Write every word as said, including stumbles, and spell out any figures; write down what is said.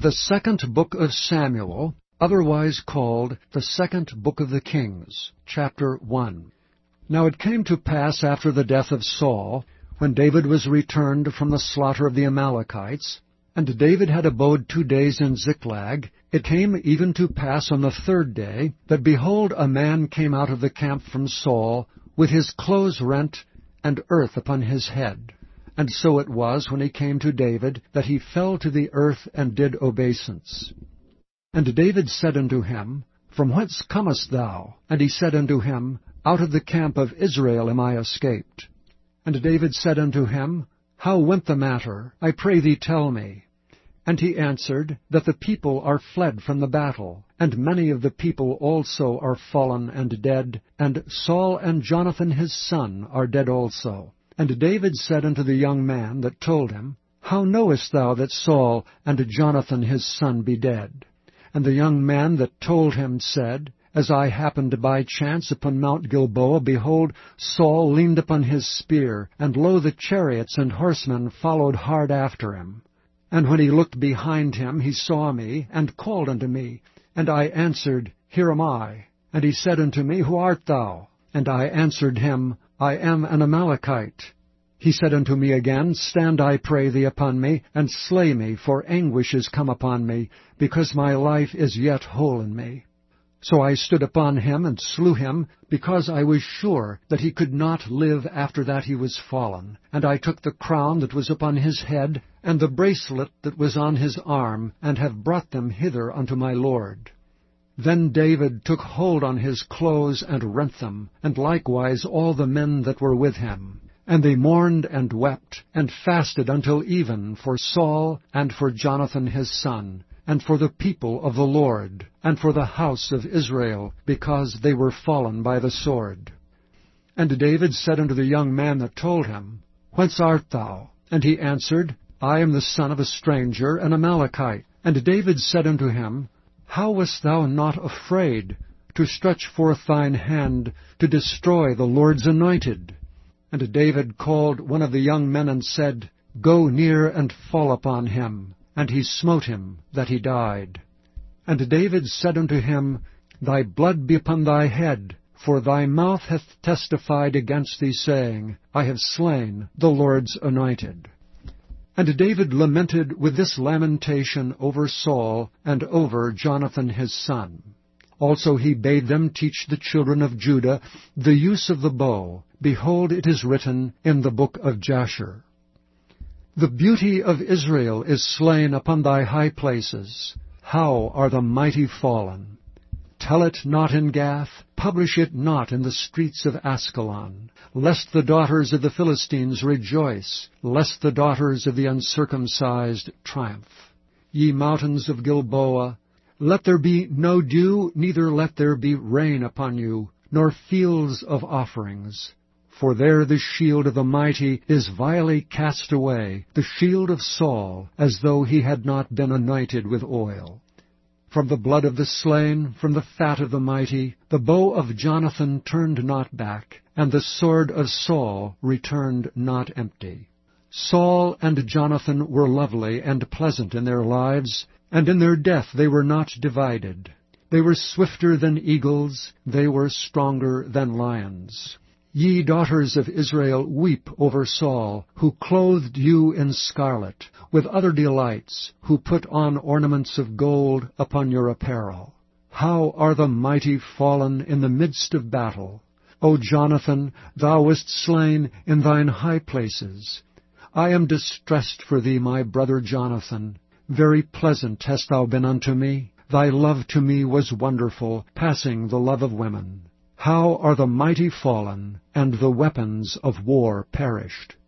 The second book of Samuel, otherwise called the second book of the Kings, chapter one. Now it came to pass after the death of Saul, when David was returned from the slaughter of the Amalekites, and David had abode two days in Ziklag, it came even to pass on the third day, that behold, a man came out of the camp from Saul, with his clothes rent, and earth upon his head. And so it was, when he came to David, that he fell to the earth, and did obeisance. And David said unto him, From whence comest thou? And he said unto him, Out of the camp of Israel am I escaped. And David said unto him, How went the matter? I pray thee tell me. And he answered, That the people are fled from the battle, and many of the people also are fallen and dead, and Saul and Jonathan his son are dead also. And David said unto the young man that told him, How knowest thou that Saul and Jonathan his son be dead? And the young man that told him said, As I happened by chance upon Mount Gilboa, behold, Saul leaned upon his spear, and lo, the chariots and horsemen followed hard after him. And when he looked behind him, he saw me, and called unto me. And I answered, Here am I. And he said unto me, Who art thou? And I answered him, I am an Amalekite. He said unto me again, Stand, I pray thee, upon me, and slay me, for anguish is come upon me, because my life is yet whole in me. So I stood upon him, and slew him, because I was sure that he could not live after that he was fallen. And I took the crown that was upon his head, and the bracelet that was on his arm, and have brought them hither unto my lord. Then David took hold on his clothes, and rent them, and likewise all the men that were with him. And they mourned and wept, and fasted until even for Saul, and for Jonathan his son, and for the people of the Lord, and for the house of Israel, because they were fallen by the sword. And David said unto the young man that told him, Whence art thou? And he answered, I am the son of a stranger, an Amalekite. And David said unto him, How wast thou not afraid to stretch forth thine hand to destroy the Lord's anointed? And David called one of the young men, and said, Go near and fall upon him. And he smote him, that he died. And David said unto him, Thy blood be upon thy head, for thy mouth hath testified against thee, saying, I have slain the Lord's anointed. And David lamented with this lamentation over Saul, and over Jonathan his son. Also he bade them teach the children of Judah the use of the bow. Behold, it is written in the book of Jasher. The beauty of Israel is slain upon thy high places. How are the mighty fallen! Tell it not in Gath, publish it not in the streets of Askelon, lest the daughters of the Philistines rejoice, lest the daughters of the uncircumcised triumph. Ye mountains of Gilboa, let there be no dew, neither let there be rain upon you, nor fields of offerings. For there the shield of the mighty is vilely cast away, the shield of Saul, as though he had not been anointed with oil. From the blood of the slain, from the fat of the mighty, the bow of Jonathan turned not back, and the sword of Saul returned not empty. Saul and Jonathan were lovely and pleasant in their lives, and in their death they were not divided. They were swifter than eagles, they were stronger than lions. Ye daughters of Israel, weep over Saul, who clothed you in scarlet, with other delights, who put on ornaments of gold upon your apparel. How are the mighty fallen in the midst of battle! O Jonathan, thou wast slain in thine high places. I am distressed for thee, my brother Jonathan. Very pleasant hast thou been unto me. Thy love to me was wonderful, passing the love of women. How are the mighty fallen, and the weapons of war perished!